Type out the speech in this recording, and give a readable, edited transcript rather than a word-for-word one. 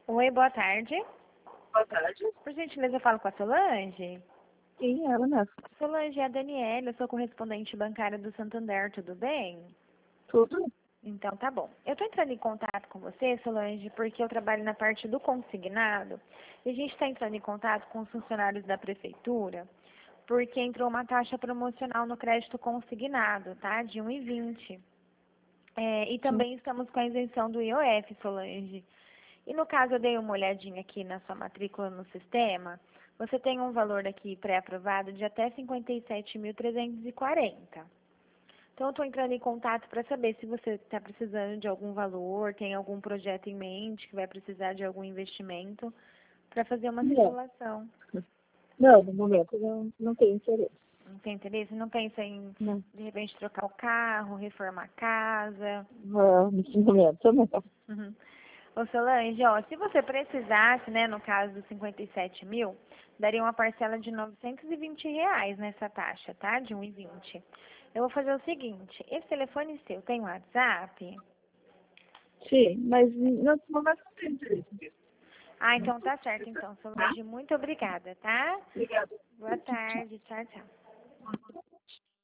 Oi, boa tarde. Boa tarde. Por gentileza, eu falo com a Solange. Sim, ela mesmo. Solange, é a Daniela, eu sou correspondente bancária do Santander, tudo bem? Tudo? Então, tá bom. Eu tô entrando em contato com você, Solange, porque eu trabalho na parte do consignado e a gente está entrando em contato com os funcionários da prefeitura porque entrou uma taxa promocional no crédito consignado, tá? De 1,20. E Sim. também estamos com a isenção do IOF, Solange. E no caso, eu dei uma olhadinha aqui na sua matrícula no sistema. Você tem um valor aqui pré-aprovado de até 57.340. Então, eu estou entrando em contato para saber se você está precisando de algum valor, tem algum projeto em mente que vai precisar de algum investimento para fazer uma Não. simulação. Não, no momento não tenho interesse. Não tem interesse? Não pensa em, Não. de repente, trocar o carro, reformar a casa? Não, nesse momento não. Uhum. Ô Solange, ó, se você precisasse, né, no caso dos 57 mil, daria uma parcela de R$ 920 nessa taxa, tá? De 1,20. Eu vou fazer o seguinte, esse telefone seu tem WhatsApp? Sim, mas nesse momento não tenho interesse. Ah, então tá certo, então, Solange, muito obrigada, tá? Obrigada. Boa tarde, tchau, tchau.